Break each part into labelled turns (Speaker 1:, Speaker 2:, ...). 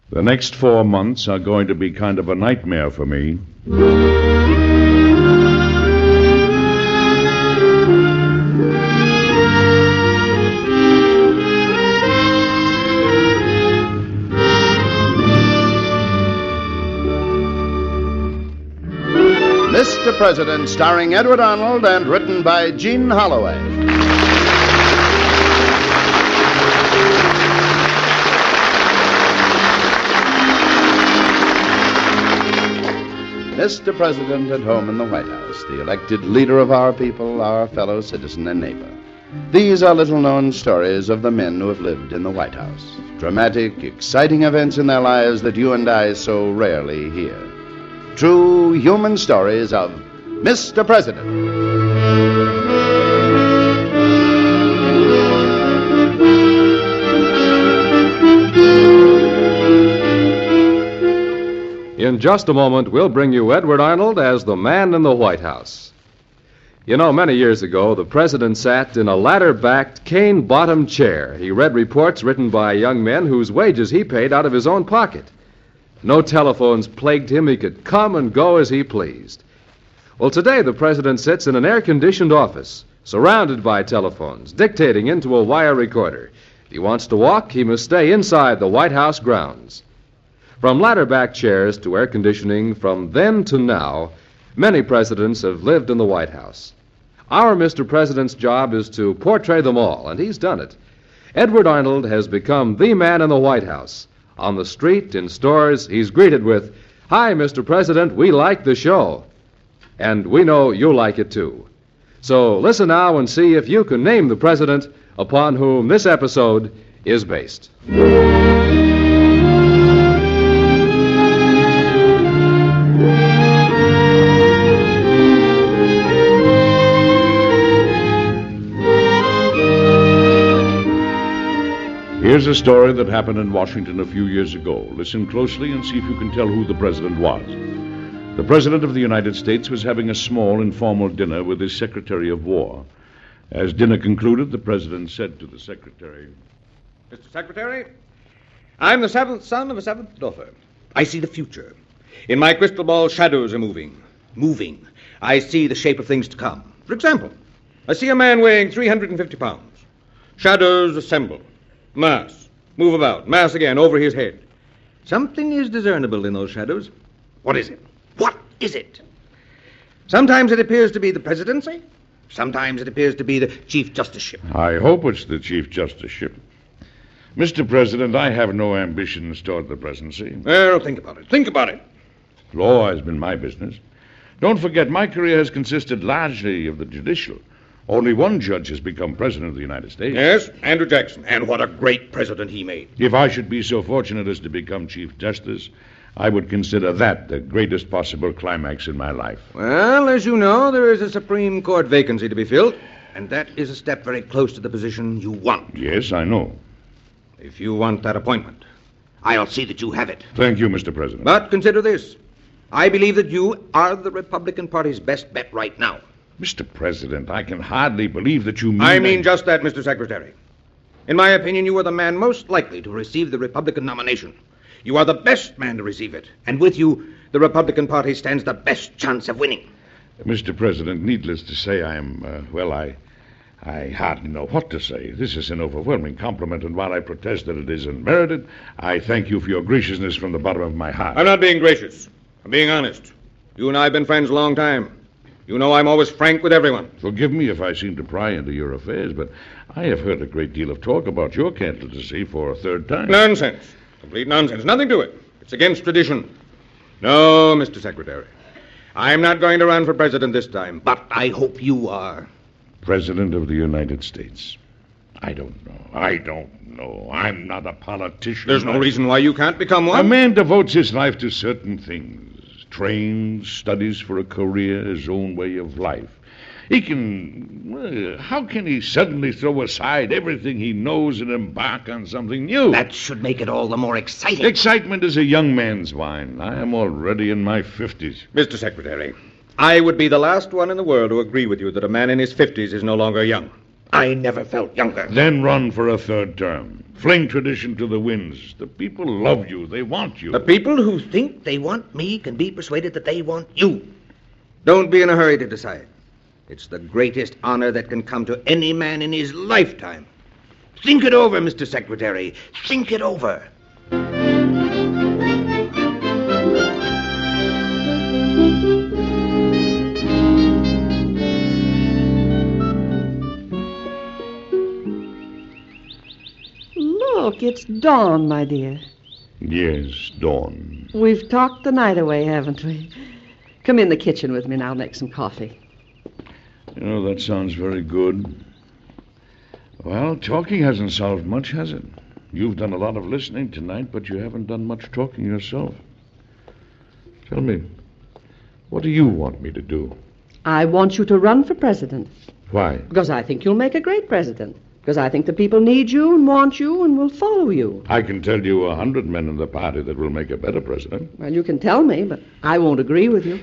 Speaker 1: The next 4 months are going to be kind of a nightmare for me.
Speaker 2: Mr. President, starring Edward Arnold and written by Gene Holloway. Mr. President at home in the White House, the elected leader of our people, our fellow citizen and neighbor. These are little-known stories of the men who have lived in the White House. Dramatic, exciting events in their lives that you and I so rarely hear. True human stories of Mr. President.
Speaker 3: In just a moment, we'll bring you Edward Arnold as the man in the White House. You know, many years ago, the president sat in a ladder-backed, cane-bottomed chair. He read reports written by young men whose wages he paid out of his own pocket. No telephones plagued him. He could come and go as he pleased. Well, today the president sits in an air-conditioned office, surrounded by telephones, dictating into a wire recorder. If he wants to walk, he must stay inside the White House grounds. From ladder-back chairs to air conditioning, from then to now, many presidents have lived in the White House. Our Mr. President's job is to portray them all, and he's done it. Edward Arnold has become the man in the White House. On the street, in stores, he's greeted with, "Hi, Mr. President, we like the show." And we know you like it, too. So listen now and see if you can name the president upon whom this episode is based.
Speaker 1: Here's a story that happened in Washington a few years ago. Listen closely and see if you can tell who the president was. The President of the United States was having a small, informal dinner with his Secretary of War. As dinner concluded, the President said to the Secretary,
Speaker 4: "Mr. Secretary, I'm the seventh son of a seventh daughter. I see the future. In my crystal ball, shadows are moving. Moving. I see the shape of things to come. For example, I see a man weighing 350 pounds. Shadows assemble. Mass. Move about. Mass again over his head. Something is discernible in those shadows. What is it? What is it? Sometimes it appears to be the presidency. Sometimes it appears to be the Chief Justiceship.
Speaker 1: I hope it's the Chief Justiceship. Mr. President, I have no ambitions toward the presidency.
Speaker 4: Well, think about it. Think about it.
Speaker 1: Law has been my business. Don't forget, my career has consisted largely of the judicial. Only one judge has become President of the United States.
Speaker 4: Yes, Andrew Jackson. And what a great president he made.
Speaker 1: If I should be so fortunate as to become Chief Justice, I would consider that the greatest possible climax in my life.
Speaker 4: Well, as you know, there is a Supreme Court vacancy to be filled, and that is a step very close to the position you want.
Speaker 1: Yes, I know.
Speaker 4: If you want that appointment, I'll see that you have it.
Speaker 1: Thank you, Mr. President.
Speaker 4: But consider this. I believe that you are the Republican Party's best bet right now.
Speaker 1: Mr. President, I can hardly believe that you mean...
Speaker 4: I mean just that, Mr. Secretary. In my opinion, you are the man most likely to receive the Republican nomination. You are the best man to receive it. And with you, the Republican Party stands the best chance of winning.
Speaker 1: Mr. President, needless to say, I hardly know what to say. This is an overwhelming compliment, and while I protest that it is unmerited, I thank you for your graciousness from the bottom of my heart.
Speaker 4: I'm not being gracious. I'm being honest. You and I have been friends a long time. You know I'm always frank with everyone.
Speaker 1: Forgive me if I seem to pry into your affairs, but I have heard a great deal of talk about your candidacy for a third time.
Speaker 4: Nonsense. Complete nonsense. Nothing to it. It's against tradition. No, Mr. Secretary. I'm not going to run for president this time, but I hope you are.
Speaker 1: President of the United States. I don't know. I'm not a politician.
Speaker 4: There's no reason why you can't become one.
Speaker 1: A man devotes his life to certain things. Trains, studies for a career, his own way of life. How can he suddenly throw aside everything he knows and embark on something new?
Speaker 4: That should make it all the more exciting.
Speaker 1: Excitement is a young man's wine. I am already in my 50s.
Speaker 4: Mr. Secretary, I would be the last one in the world to agree with you that a man in his 50s is no longer young. I never felt younger.
Speaker 1: Then run for a third term. Fling tradition to the winds. The people love you. They want you.
Speaker 4: The people who think they want me can be persuaded that they want you. Don't be in a hurry to decide. It's the greatest honor that can come to any man in his lifetime. Think it over, Mr. Secretary. Think it over.
Speaker 5: Look, it's dawn, my dear.
Speaker 1: Yes, Dawn.
Speaker 5: We've talked the night away, haven't we? Come in the kitchen with me and I'll make some coffee.
Speaker 1: You know, that sounds very good. Well, talking hasn't solved much, has it? You've done a lot of listening tonight, but you haven't done much talking yourself. Tell me, what do you want me to do?
Speaker 5: I want you to run for president.
Speaker 1: Why?
Speaker 5: Because I think you'll make a great president. Because I think the people need you and want you and will follow you.
Speaker 1: I can tell you 100 men in the party that will make a better president.
Speaker 5: Well, you can tell me, but I won't agree with you.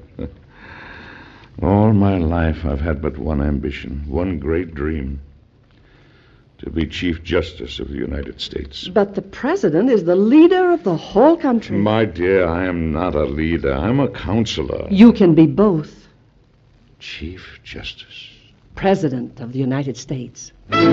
Speaker 1: All my life I've had but one ambition, one great dream. To be Chief Justice of the United States.
Speaker 5: But the president is the leader of the whole country.
Speaker 1: My dear, I am not a leader. I'm a counselor.
Speaker 5: You can be both.
Speaker 1: Chief Justice.
Speaker 5: President of the United States.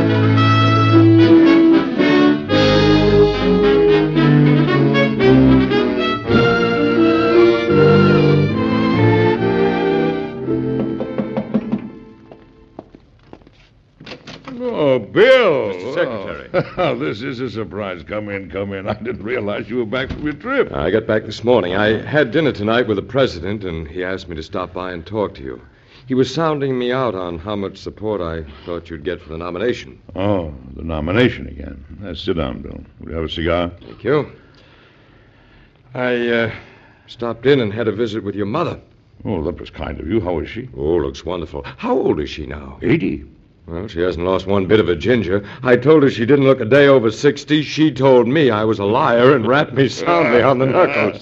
Speaker 1: Oh, Bill.
Speaker 3: Mr. Secretary.
Speaker 1: Oh, this is a surprise. Come in, come in. I didn't realize you were back from your trip.
Speaker 3: I got back this morning. I had dinner tonight with the president, and he asked me to stop by and talk to you. He was sounding me out on how much support I thought you'd get for the nomination.
Speaker 1: Oh, the nomination again. Sit down, Bill. Will you have a cigar?
Speaker 3: Thank you. I stopped in and had a visit with your mother.
Speaker 1: Oh, that was kind of you. How is she?
Speaker 3: Oh, looks wonderful. How old is she now?
Speaker 1: 80.
Speaker 3: Well, she hasn't lost one bit of her ginger. I told her she didn't look a day over 60. She told me I was a liar and rapped me soundly on the knuckles.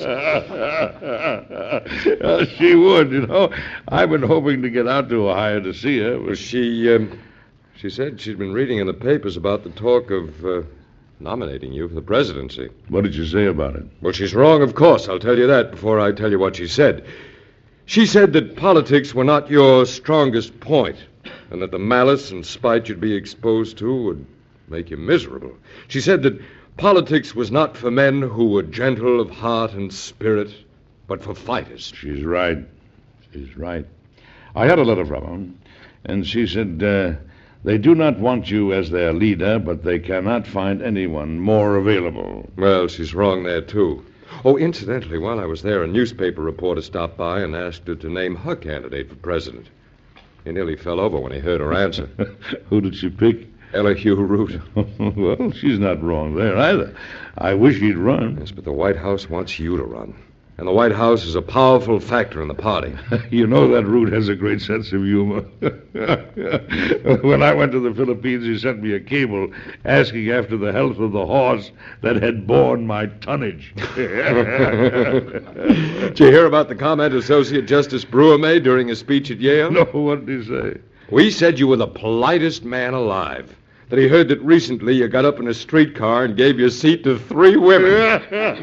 Speaker 1: She would, you know. I've been hoping to get out to Ohio to see her. But
Speaker 3: She said she'd been reading in the papers about the talk of nominating you for the presidency.
Speaker 1: What did you say about it?
Speaker 3: Well, she's wrong, of course. I'll tell you that before I tell you what she said. She said that politics were not your strongest point, and that the malice and spite you'd be exposed to would make you miserable. She said that politics was not for men who were gentle of heart and spirit, but for fighters.
Speaker 1: She's right. She's right. I had a letter from her, and she said they do not want you as their leader, but they cannot find anyone more available.
Speaker 3: Well, she's wrong there, too. Oh, incidentally, while I was there, a newspaper reporter stopped by and asked her to name her candidate for president. He nearly fell over when he heard her answer.
Speaker 1: Who did she pick?
Speaker 3: Elihu Root.
Speaker 1: Well, she's not wrong there either. I wish he'd run.
Speaker 3: Yes, but the White House wants you to run. And the White House is a powerful factor in the party.
Speaker 1: You know that Root has a great sense of humor. When I went to the Philippines, he sent me a cable asking after the health of the horse that had borne my tonnage.
Speaker 3: Did you hear about the comment Associate Justice Brewer made during his speech at Yale?
Speaker 1: No, what did he say?
Speaker 3: We said you were the politest man alive. That he heard that recently you got up in a streetcar and gave your seat to 3 women.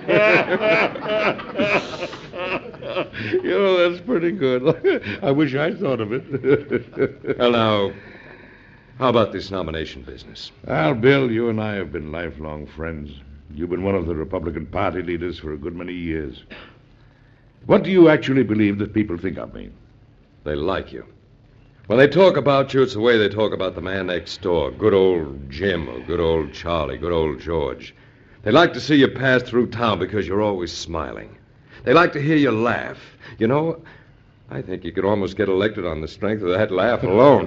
Speaker 1: You know, that's pretty good. I wish I thought of it.
Speaker 3: Well, now, how about this nomination business?
Speaker 1: Well, Bill, you and I have been lifelong friends. You've been one of the Republican Party leaders for a good many years. What do you actually believe that people think of me?
Speaker 3: They like you. When they talk about you, it's the way they talk about the man next door. Good old Jim, or good old Charlie, good old George. They like to see you pass through town because you're always smiling. They like to hear you laugh. You know, I think you could almost get elected on the strength of that laugh alone.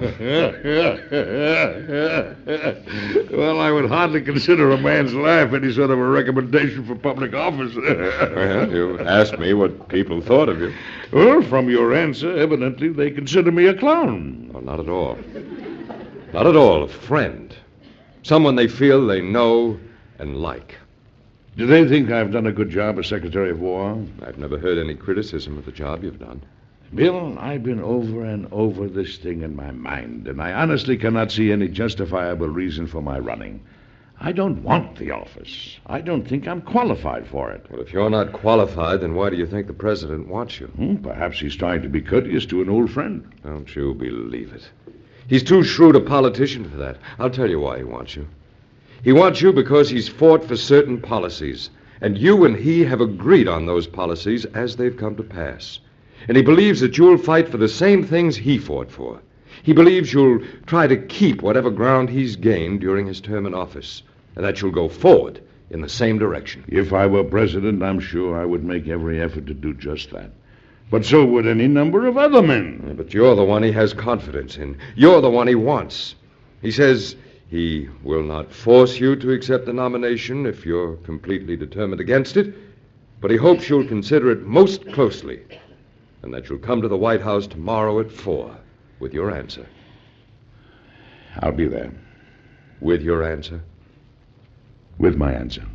Speaker 1: Well, I would hardly consider a man's laugh any sort of a recommendation for public office.
Speaker 3: Well, you asked me what people thought of you.
Speaker 1: Well, from your answer, evidently they consider me a clown.
Speaker 3: Oh, not at all. Not at all. A friend. Someone they feel they know and like.
Speaker 1: Do they think I've done a good job as Secretary of War?
Speaker 3: I've never heard any criticism of the job you've done.
Speaker 1: Bill, I've been over and over this thing in my mind, and I honestly cannot see any justifiable reason for my running. I don't want the office. I don't think I'm qualified for it.
Speaker 3: Well, if you're not qualified, then why do you think the president wants you?
Speaker 1: Perhaps he's trying to be courteous to an old friend.
Speaker 3: Don't you believe it. He's too shrewd a politician for that. I'll tell you why he wants you. He wants you because he's fought for certain policies, and you and he have agreed on those policies as they've come to pass. And he believes that you'll fight for the same things he fought for. He believes you'll try to keep whatever ground he's gained during his term in office, and that you'll go forward in the same direction.
Speaker 1: If I were president, I'm sure I would make every effort to do just that. But so would any number of other men.
Speaker 3: But you're the one he has confidence in. You're the one he wants. He says he will not force you to accept the nomination if you're completely determined against it, but he hopes you'll consider it most closely, and that you'll come to the White House tomorrow at 4 with your answer.
Speaker 1: I'll be there.
Speaker 3: With your answer?
Speaker 1: With my answer.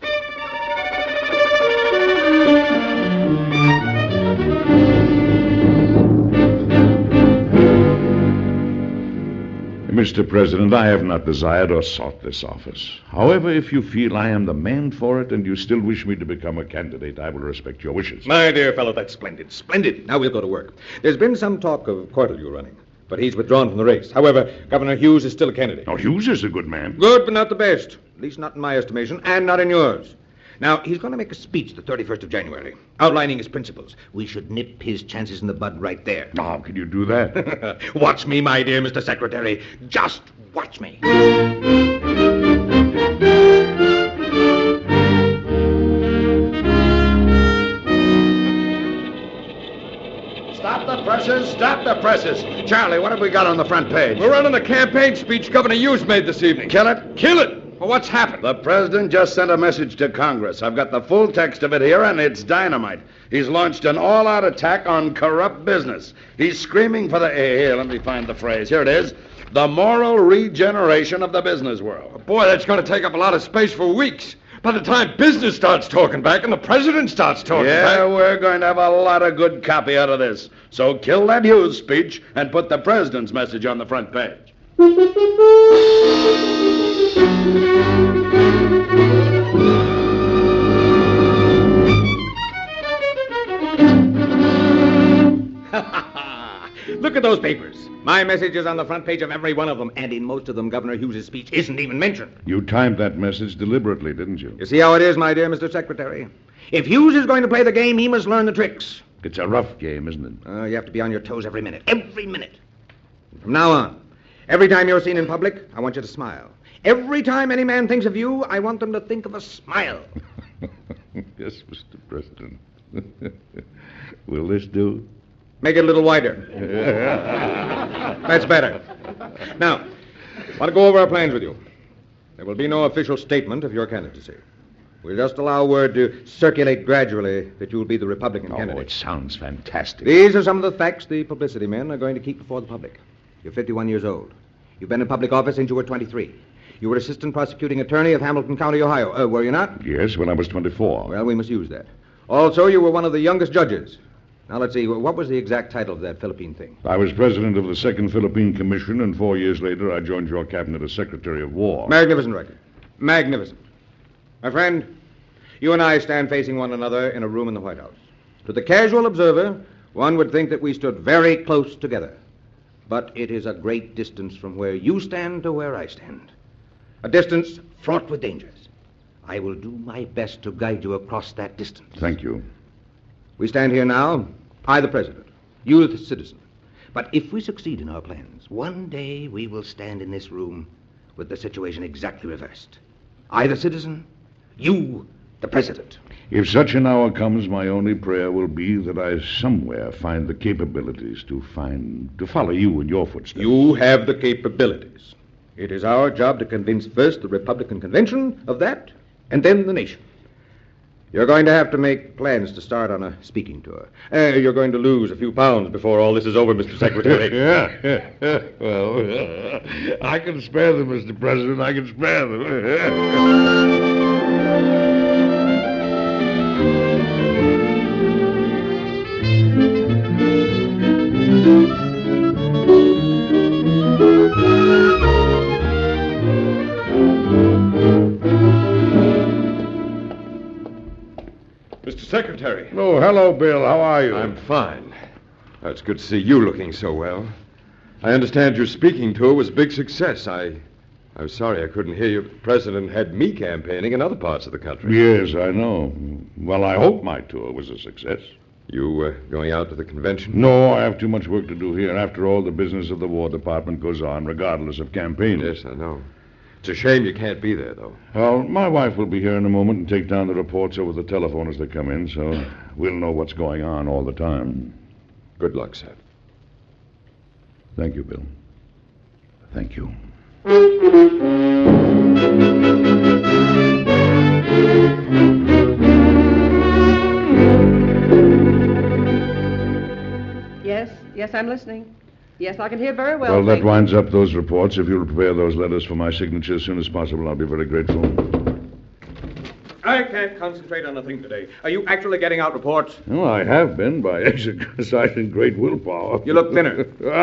Speaker 1: Mr. President, I have not desired or sought this office. However, if you feel I am the man for it and you still wish me to become a candidate, I will respect your wishes.
Speaker 4: My dear fellow, that's splendid. Splendid. Now we'll go to work. There's been some talk of Cortelyou running, but he's withdrawn from the race. However, Governor Hughes is still a candidate.
Speaker 1: Oh, Hughes is a good man.
Speaker 4: Good, but not the best. At least not in my estimation, and not in yours. Now, he's going to make a speech the 31st of January, outlining his principles. We should nip his chances in the bud right there.
Speaker 1: How can you do that?
Speaker 4: Watch me, my dear Mr. Secretary. Just watch me.
Speaker 2: Stop the presses! Stop the presses! Charlie, what have we got on the front page?
Speaker 3: We're running the campaign speech Governor Hughes made this evening.
Speaker 2: Kill it?
Speaker 3: Kill it! Well, what's happened?
Speaker 2: The president just sent a message to Congress. I've got the full text of it here, and it's dynamite. He's launched an all-out attack on corrupt business. He's screaming for the... Here, let me find the phrase. Here it is. The moral regeneration of the business world.
Speaker 3: Boy, that's going to take up a lot of space for weeks. By the time business starts talking back and the president starts talking back...
Speaker 2: Yeah, we're going to have a lot of good copy out of this. So kill that Hughes speech and put the president's message on the front page.
Speaker 4: Look at those papers. My message is on the front page of every one of them, and in most of them, Governor Hughes' speech isn't even mentioned.
Speaker 1: You timed that message deliberately, didn't you?
Speaker 4: You see how it is, my dear Mr. Secretary? If Hughes is going to play the game, he must learn the tricks.
Speaker 1: It's a rough game, isn't it?
Speaker 4: You have to be on your toes every minute. Every minute. From now on, every time you're seen in public, I want you to smile. Every time any man thinks of you, I want them to think of a smile.
Speaker 1: Yes, Mr. President. Will this do?
Speaker 4: Make it a little wider. That's better. Now, I want to go over our plans with you. There will be no official statement of your candidacy. We'll just allow word to circulate gradually that you'll be the Republican candidate.
Speaker 1: It sounds fantastic.
Speaker 4: These are some of the facts the publicity men are going to keep before the public. You're 51 years old. You've been in public office since you were 23. You were assistant prosecuting attorney of Hamilton County, Ohio. Were you not?
Speaker 1: Yes, when I was 24.
Speaker 4: Well, we must use that. Also, you were one of the youngest judges. Now, let's see. What was the exact title of that Philippine thing?
Speaker 1: I was president of the Second Philippine Commission, and 4 years later I joined your cabinet as Secretary of War.
Speaker 4: Magnificent record. Magnificent. My friend, you and I stand facing one another in a room in the White House. To the casual observer, one would think that we stood very close together. But it is a great distance from where you stand to where I stand. A distance fraught with dangers. I will do my best to guide you across that distance.
Speaker 1: Thank you.
Speaker 4: We stand here now, I the president, you the citizen. But if we succeed in our plans, one day we will stand in this room with the situation exactly reversed. I the citizen, you the president.
Speaker 1: If such an hour comes, my only prayer will be that I somewhere find the capabilities to follow you in your footsteps.
Speaker 4: You have the capabilities. It is our job to convince first the Republican convention of that, and then the nation. You're going to have to make plans to start on a speaking tour. You're going to lose a few pounds before all this is over, Mr. Secretary.
Speaker 1: Yeah. Well, I can spare them, Mr. President. I can spare them.
Speaker 6: Mr. Secretary.
Speaker 1: Oh, hello, Bill. How are you?
Speaker 6: I'm fine. Oh, it's good to see you looking so well. I understand your speaking tour was a big success. I was sorry I couldn't hear you. The president had me campaigning in other parts of the country.
Speaker 1: Yes, I know. Well, I hope my tour was a success.
Speaker 6: You going out to the convention?
Speaker 1: No, I have too much work to do here. After all, the business of the War Department goes on, regardless of campaigning.
Speaker 6: Yes, I know. It's a shame you can't be there, though.
Speaker 1: Well, my wife will be here in a moment and take down the reports over the telephone as they come in, so we'll know what's going on all the time.
Speaker 6: Good luck, sir.
Speaker 1: Thank you, Bill. Thank you.
Speaker 5: Yes, I'm listening. Yes, I can hear very well.
Speaker 1: Well, that
Speaker 5: thank you.
Speaker 1: winds up those reports. If you'll prepare those letters for my signature as soon as possible, I'll be very grateful.
Speaker 4: I can't concentrate on a thing today. Are you actually getting out reports?
Speaker 1: Well, I have been by exercising great willpower.
Speaker 4: You look thinner.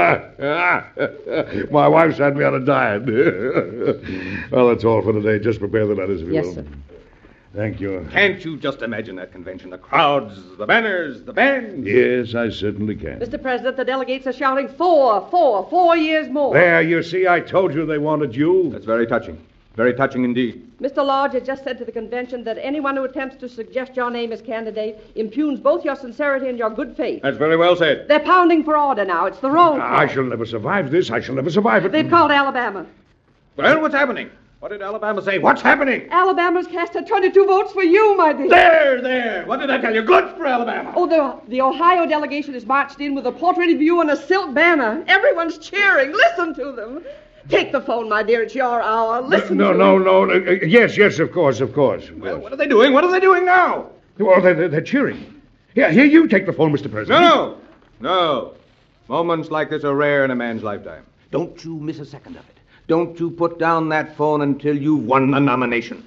Speaker 1: My wife's had me on a diet. Well, that's all for today. Just prepare the letters, if you
Speaker 5: Yes,
Speaker 1: will.
Speaker 5: sir.
Speaker 1: Thank you.
Speaker 4: Can't you just imagine that convention? The crowds, the banners, the bands.
Speaker 1: Yes, I certainly can.
Speaker 5: Mr. President, the delegates are shouting 4 years more.
Speaker 1: There, you see, I told you they wanted you.
Speaker 4: That's very touching. Very touching indeed.
Speaker 5: Mr. Lodge has just said to the convention that anyone who attempts to suggest your name as candidate impugns both your sincerity and your good faith.
Speaker 4: That's very well said.
Speaker 5: They're pounding for order now. It's the roll call.
Speaker 1: I shall never survive this. I shall never survive it.
Speaker 5: They've called Alabama.
Speaker 4: Well, what's happening? What did Alabama say? What's happening?
Speaker 5: Alabama's cast 22 votes for you, my dear.
Speaker 4: There. What did I tell you? Good for Alabama.
Speaker 5: Oh, the Ohio delegation has marched in with a portrait of you on a silk banner. Everyone's cheering. Listen to them. Take the phone, my dear. It's your hour. Listen to them.
Speaker 1: No. Yes, of course.
Speaker 4: Well, what are they doing? What are they doing now?
Speaker 1: Well, they're cheering. Here, you take the phone, Mr. President.
Speaker 4: No. Moments like this are rare in a man's lifetime. Don't you miss a second of it. Don't you put down that phone until you've won the nomination.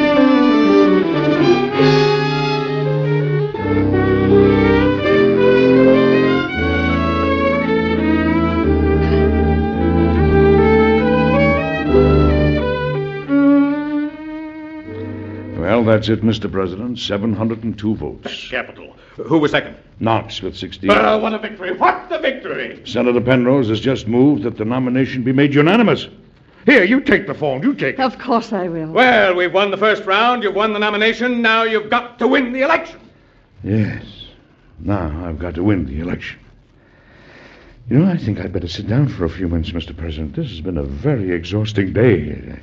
Speaker 1: Well, that's it, Mr. President. 702 votes.
Speaker 4: Capital. Who was second?
Speaker 1: Knox with 68.
Speaker 4: What a victory. What a victory.
Speaker 1: Senator Penrose has just moved that the nomination be made unanimous. Here, you take the phone. You take it.
Speaker 5: Of course I will.
Speaker 4: Well, we've won the first round. You've won the nomination. Now you've got to win the election.
Speaker 1: Yes. Now I've got to win the election. You know, I think I'd better sit down for a few minutes, Mr. President. This has been a very exhausting day.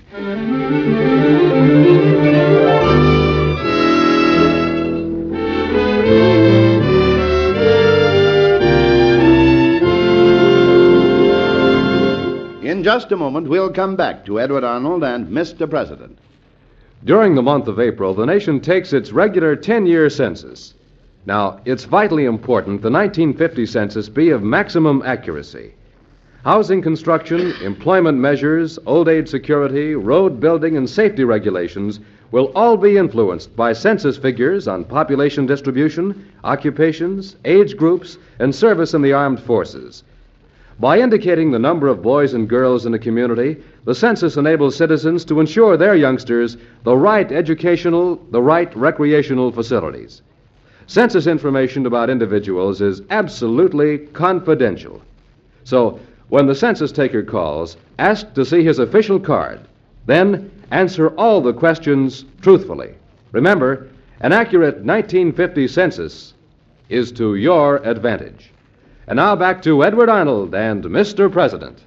Speaker 2: In just a moment, we'll come back to Edward Arnold and Mr. President.
Speaker 3: During the month of April, the nation takes its regular 10-year census. Now, it's vitally important the 1950 census be of maximum accuracy. Housing construction, employment measures, old age security, road building, and safety regulations will all be influenced by census figures on population distribution, occupations, age groups, and service in the armed forces. By indicating the number of boys and girls in a community, the census enables citizens to ensure their youngsters the right educational, the right recreational facilities. Census information about individuals is absolutely confidential. So, when the census taker calls, ask to see his official card. Then, answer all the questions truthfully. Remember, an accurate 1950 census is to your advantage. And now back to Edward Arnold and Mr. President.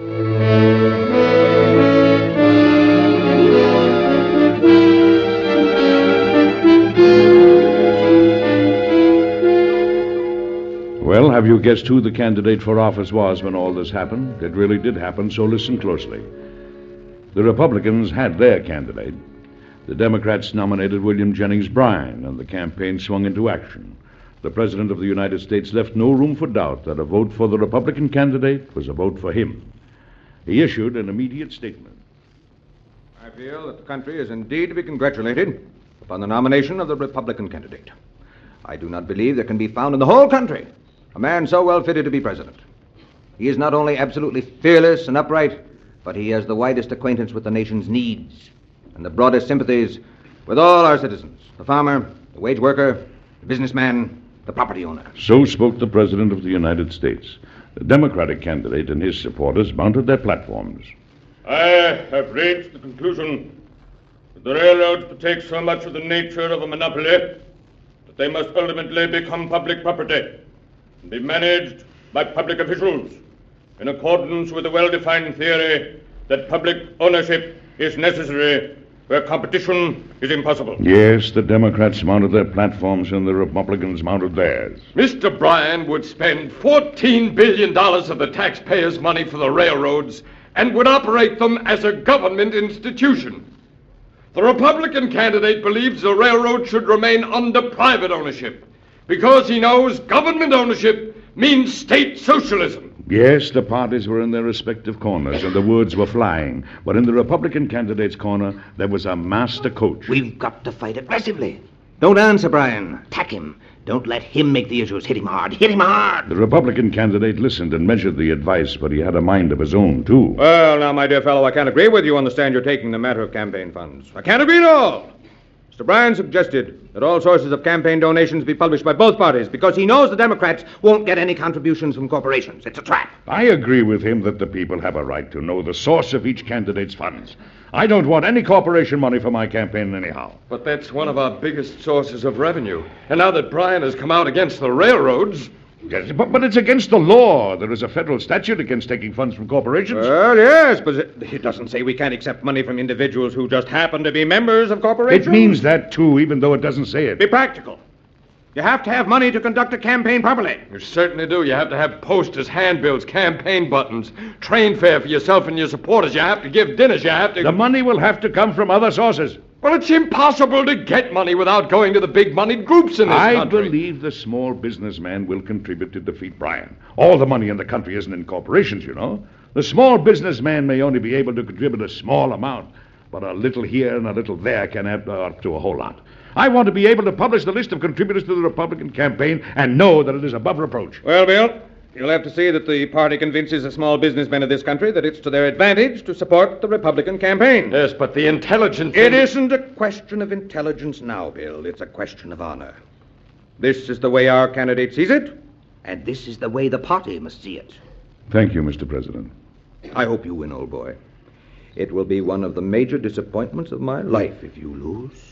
Speaker 1: Well, have you guessed who the candidate for office was when all this happened? It really did happen, so listen closely. The Republicans had their candidate. The Democrats nominated William Jennings Bryan, and the campaign swung into action. The President of the United States left no room for doubt that a vote for the Republican candidate was a vote for him. He issued an immediate statement.
Speaker 4: I feel that the country is indeed to be congratulated upon the nomination of the Republican candidate. I do not believe there can be found in the whole country a man so well fitted to be president. He is not only absolutely fearless and upright, but he has the widest acquaintance with the nation's needs and the broadest sympathies with all our citizens, the farmer, the wage worker, the businessman, the property owner.
Speaker 1: So spoke the President of the United States. The Democratic candidate and his supporters mounted their platforms.
Speaker 7: I have reached the conclusion that the railroads partake so much of the nature of a monopoly that they must ultimately become public property and be managed by public officials in accordance with the well-defined theory that public ownership is necessary where competition is impossible.
Speaker 1: Yes, the Democrats mounted their platforms and the Republicans mounted theirs.
Speaker 6: Mr. Bryan would spend $14 billion of the taxpayers' money for the railroads and would operate them as a government institution. The Republican candidate believes the railroad should remain under private ownership because he knows government ownership means state socialism.
Speaker 1: Yes, the parties were in their respective corners, and the words were flying. But in the Republican candidate's corner, there was a master coach.
Speaker 4: We've got to fight aggressively. Don't answer, Bryan. Attack him. Don't let him make the issues. Hit him hard. Hit him hard.
Speaker 1: The Republican candidate listened and measured the advice, but he had a mind of his own, too.
Speaker 4: Well, now, my dear fellow, I can't agree with you on the stand you're taking in the matter of campaign funds. I can't agree at all. Mr. Bryan suggested that all sources of campaign donations be published by both parties because he knows the Democrats won't get any contributions from corporations. It's a trap.
Speaker 1: I agree with him that the people have a right to know the source of each candidate's funds. I don't want any corporation money for my campaign anyhow.
Speaker 6: But that's one of our biggest sources of revenue. And now that Bryan has come out against the railroads...
Speaker 1: Yes, but it's against the law. There is a federal statute against taking funds from corporations.
Speaker 4: Well, yes, but it doesn't say we can't accept money from individuals who just happen to be members of corporations.
Speaker 1: It means that, too, even though it doesn't say it.
Speaker 4: Be practical. You have to have money to conduct a campaign properly.
Speaker 6: You certainly do. You have to have posters, handbills, campaign buttons, train fare for yourself and your supporters. You have to give dinners. You have to...
Speaker 1: The money will have to come from other sources.
Speaker 6: Well, it's impossible to get money without going to the big-moneyed groups in this country.
Speaker 1: I believe the small businessman will contribute to defeat Bryan. All the money in the country isn't in corporations, you know. The small businessman may only be able to contribute a small amount, but a little here and a little there can add up to a whole lot. I want to be able to publish the list of contributors to the Republican campaign and know that it is above reproach.
Speaker 4: Well, Bill, you'll have to see that the party convinces the small businessmen of this country that it's to their advantage to support the Republican campaign.
Speaker 6: Yes, but the intelligence...
Speaker 4: It isn't a question of intelligence now, Bill. It's a question of honor. This is the way our candidate sees it, and this is the way the party must see it.
Speaker 1: Thank you, Mr. President.
Speaker 4: I hope you win, old boy. It will be one of the major disappointments of my life if you lose.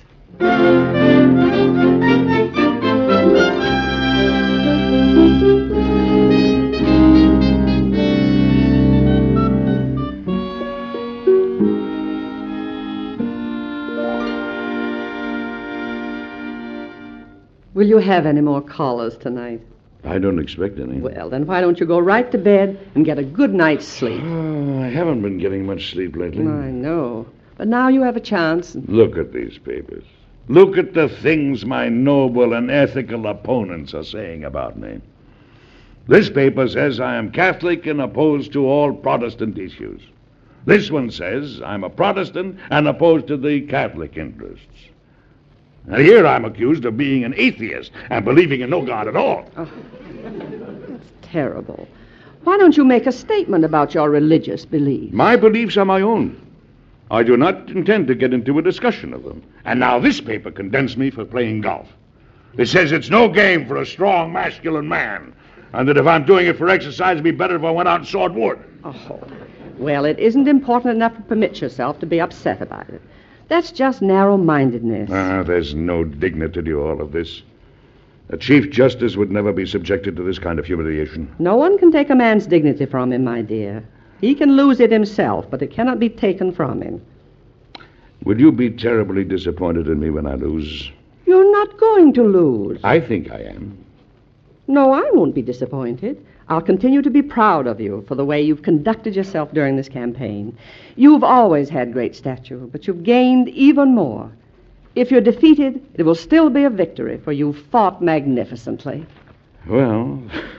Speaker 5: Will you have any more callers tonight?
Speaker 1: I don't expect any.
Speaker 5: Well, then why don't you go right to bed and get a good night's sleep?
Speaker 1: I haven't been getting much sleep lately.
Speaker 5: I know. But now you have a chance.
Speaker 1: Look at these papers. Look at the things my noble and ethical opponents are saying about me. This paper says I am Catholic and opposed to all Protestant issues. This one says I'm a Protestant and opposed to the Catholic interests. And here I'm accused of being an atheist and believing in no God at all.
Speaker 5: Oh, that's terrible. Why don't you make a statement about your religious beliefs?
Speaker 1: My beliefs are my own. I do not intend to get into a discussion of them. And now this paper condemns me for playing golf. It says it's no game for a strong, masculine man, and that if I'm doing it for exercise, it'd be better if I went out and sawed wood.
Speaker 5: Oh, well, it isn't important enough to permit yourself to be upset about it. That's just narrow-mindedness.
Speaker 1: There's no dignity to all of this. A Chief Justice would never be subjected to this kind of humiliation.
Speaker 5: No one can take a man's dignity from him, my dear. He can lose it himself, but it cannot be taken from him.
Speaker 1: Would you be terribly disappointed in me when I lose?
Speaker 5: You're not going to lose.
Speaker 1: I think I am.
Speaker 5: No, I won't be disappointed. I'll continue to be proud of you for the way you've conducted yourself during this campaign. You've always had great stature, but you've gained even more. If you're defeated, it will still be a victory, for you've fought magnificently.
Speaker 1: Well,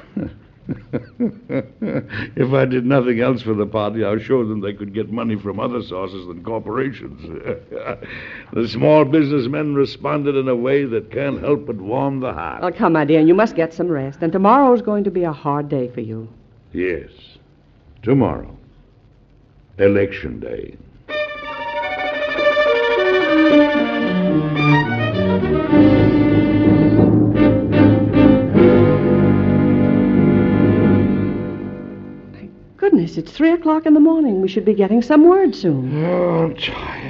Speaker 1: if I did nothing else for the party, I'll show them they could get money from other sources than corporations. The small businessmen responded in a way that can't help but warm the heart.
Speaker 5: Oh, come, my dear, you must get some rest, and tomorrow's going to be a hard day for you.
Speaker 1: Yes, tomorrow. Election day.
Speaker 5: Please, it's 3 o'clock in the morning. We should be getting some word soon.
Speaker 1: Oh, I'm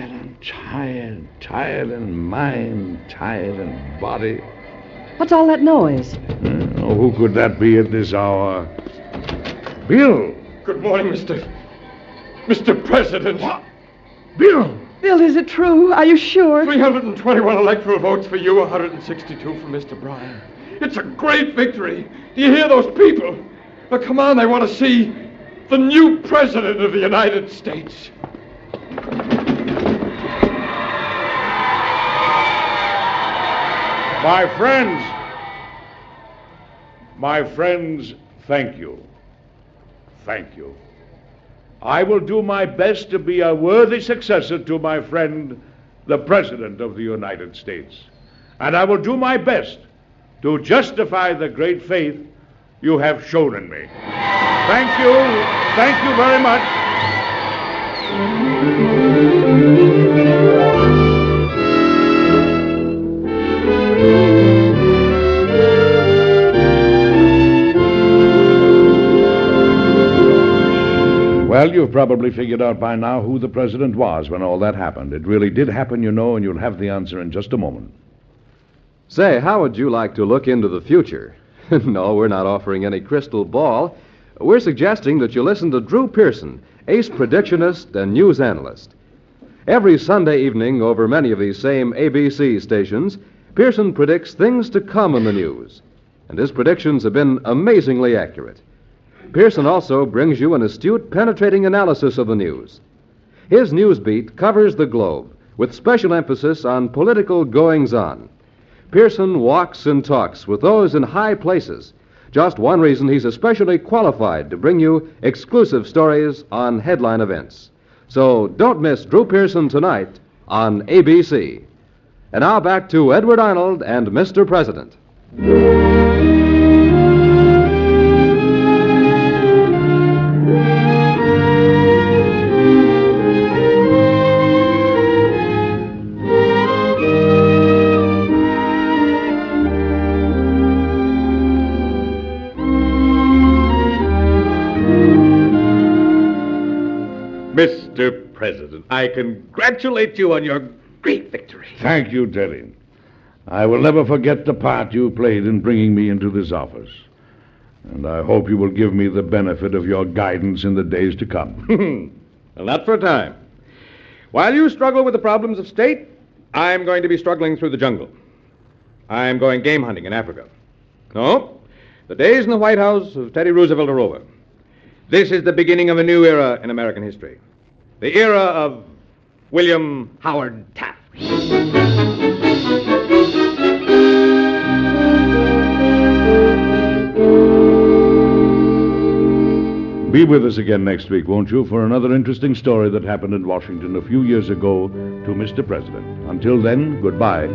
Speaker 1: tired in mind, tired in body.
Speaker 5: What's all that noise?
Speaker 1: Oh, who could that be at this hour? Bill!
Speaker 6: Good morning, Mr. President.
Speaker 1: What? Bill!
Speaker 5: Bill, is it true? Are you sure?
Speaker 6: 321 electoral votes for you, 162 for Mr. Bryan. It's a great victory. Do you hear those people? Now, come on, they want to see the new President of the United States.
Speaker 1: My friends, thank you. Thank you. I will do my best to be a worthy successor to my friend, the President of the United States. And I will do my best to justify the great faith you have shown in me. Thank you. Thank you very much. Well, you've probably figured out by now who the president was when all that happened. It really did happen, you know, and you'll have the answer in just a moment.
Speaker 3: Say, how would you like to look into the future? No, we're not offering any crystal ball. We're suggesting that you listen to Drew Pearson, ace predictionist and news analyst. Every Sunday evening over many of these same ABC stations, Pearson predicts things to come in the news. And his predictions have been amazingly accurate. Pearson also brings you an astute, penetrating analysis of the news. His news beat covers the globe with special emphasis on political goings-on. Pearson walks and talks with those in high places. Just one reason he's especially qualified to bring you exclusive stories on headline events. So don't miss Drew Pearson tonight on ABC. And now back to Edward Arnold and Mr. President.
Speaker 4: Mr. President, I congratulate you on your great victory.
Speaker 1: Thank you, Teddy. I will never forget the part you played in bringing me into this office. And I hope you will give me the benefit of your guidance in the days to come.
Speaker 4: Well, not for a time. While you struggle with the problems of state, I'm going to be struggling through the jungle. I'm going game hunting in Africa. No, the days in the White House of Teddy Roosevelt are over. This is the beginning of a new era in American history. The era of William Howard Taft.
Speaker 1: Be with us again next week, won't you, for another interesting story that happened in Washington a few years ago to Mr. President. Until then, goodbye.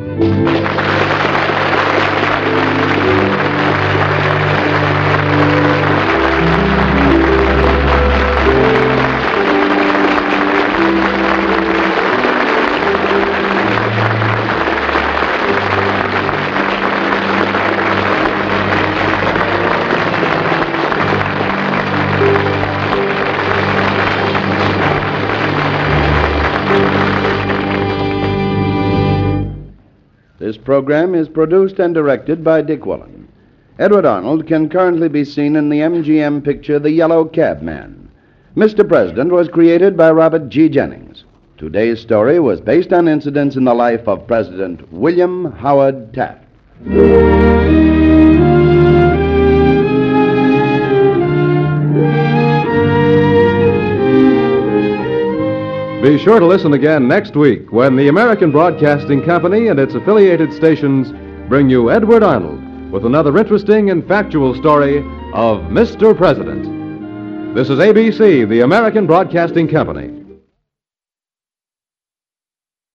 Speaker 2: This program is produced and directed by Dick Woolen. Edward Arnold can currently be seen in the MGM picture The Yellow Cabman. Mr. President was created by Robert G. Jennings. Today's story was based on incidents in the life of President William Howard Taft.
Speaker 3: Be sure to listen again next week when the American Broadcasting Company and its affiliated stations bring you Edward Arnold with another interesting and factual story of Mr. President. This is ABC, the American Broadcasting Company.